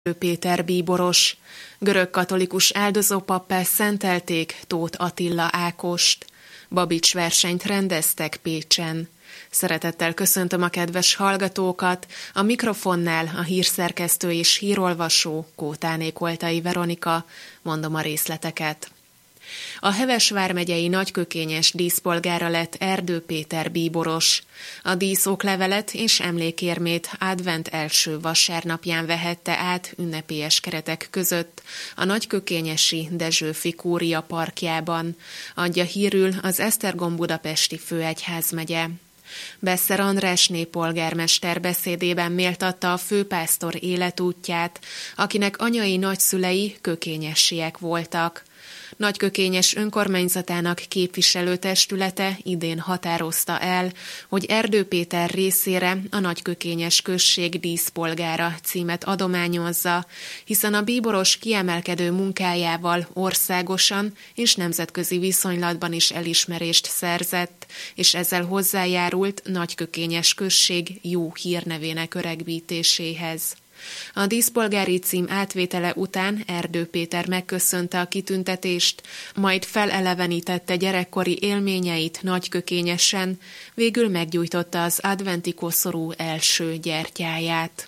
Péter bíboros. Görögkatolikus áldozópappá szentelték Tóth Attila Ákost. Babics versenyt rendeztek Pécsen. Szeretettel köszöntöm a kedves hallgatókat, a mikrofonnál a hírszerkesztő és hírolvasó Kótáné Koltai Veronika, mondom a részleteket. A Heves vármegyei nagykökényes díszpolgára lett Erdő Péter bíboros. A díszoklevelet és emlékérmét advent első vasárnapján vehette át ünnepélyes keretek között a nagykökényesi Dezsőfi kúria parkjában, adja hírül az Esztergom budapesti főegyházmegye. Besser Andrásné polgármester beszédében méltatta a főpásztor életútját, akinek anyai nagyszülei kökényesiek voltak. Nagykökényes önkormányzatának képviselőtestülete idén határozta el, hogy Erdő Péter részére a nagykökényes község díszpolgára címet adományozza, hiszen a bíboros kiemelkedő munkájával országosan és nemzetközi viszonylatban is elismerést szerzett, és ezzel hozzájárult nagykökényes község jó hírnevének öregbítéséhez. A díszpolgári cím átvétele után Erdő Péter megköszönte a kitüntetést, majd felelevenítette gyerekkori élményeit nagykökényesen, végül meggyújtotta az adventi koszorú első gyertyáját.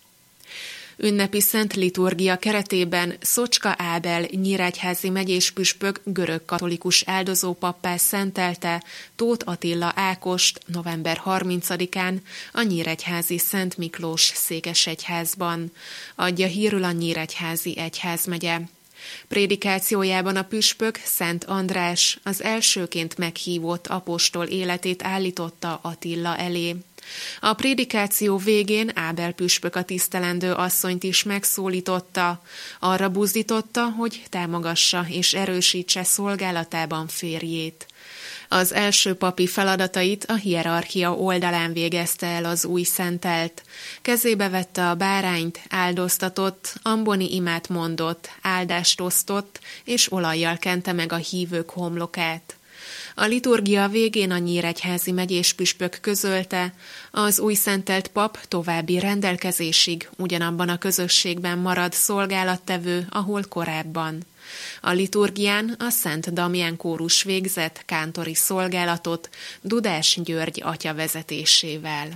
Ünnepi szent liturgia keretében Szocska Ábel nyíregyházi megyéspüspök görögkatolikus áldozópappá szentelte Tóth Attila Ákost november 30-án a nyíregyházi Szent Miklós székesegyházban, adja hírül a nyíregyházi egyházmegye. Prédikációjában a püspök Szent András az elsőként meghívott apostol életét állította Attila elé. A prédikáció végén Ábel püspök a tisztelendő asszonyt is megszólította, arra buzdította, hogy támogassa és erősítse szolgálatában férjét. Az első papi feladatait a hierarchia oldalán végezte el az új szentelt. Kezébe vette a bárányt, áldoztatott, amboni imát mondott, áldást osztott, és olajjal kente meg a hívők homlokát. A liturgia végén a nyíregyházi megyéspüspök közölte, az új szentelt pap további rendelkezésig ugyanabban a közösségben marad szolgálattevő, ahol korábban. A liturgián a Szent Damján kórus végzett kántori szolgálatot Dudás György atya vezetésével.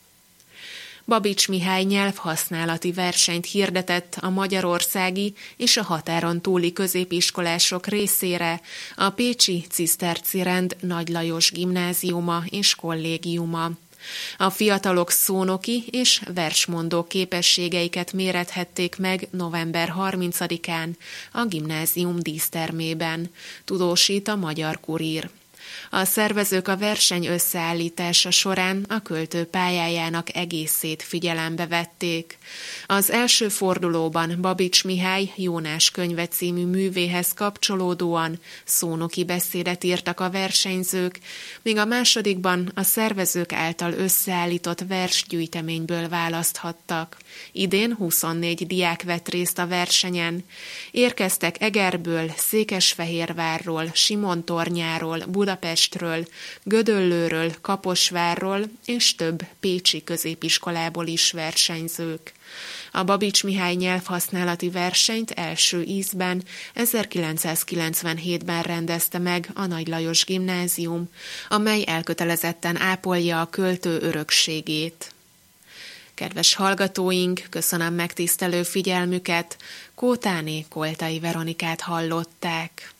Babics Mihály nyelvhasználati versenyt hirdetett a magyarországi és a határon túli középiskolások részére a pécsi Ciszterci rend Nagy Lajos gimnáziuma és kollégiuma. A fiatalok szónoki és versmondó képességeiket mérethették meg november 30-án a gimnázium dísztermében, tudósít a Magyar Kurír. A szervezők a verseny összeállítása során a költő pályájának egészét figyelembe vették. Az első fordulóban Babics Mihály Jónás könyve című művéhez kapcsolódóan szónoki beszédet írtak a versenyzők, míg a másodikban a szervezők által összeállított versgyűjteményből választhattak. Idén 24 diák vett részt a versenyen. Érkeztek Egerből, Székesfehérvárról, Simontornyáról, Budapestről, Gödöllőről, Kaposvárról és több pécsi középiskolából is versenyzők. A Babics Mihály nyelvhasználati versenyt első ízben 1997-ben rendezte meg a Nagy Lajos gimnázium, amely elkötelezetten ápolja a költő örökségét. Kedves hallgatóink, köszönöm megtisztelő figyelmüket, Kótáné Koltai Veronikát hallották.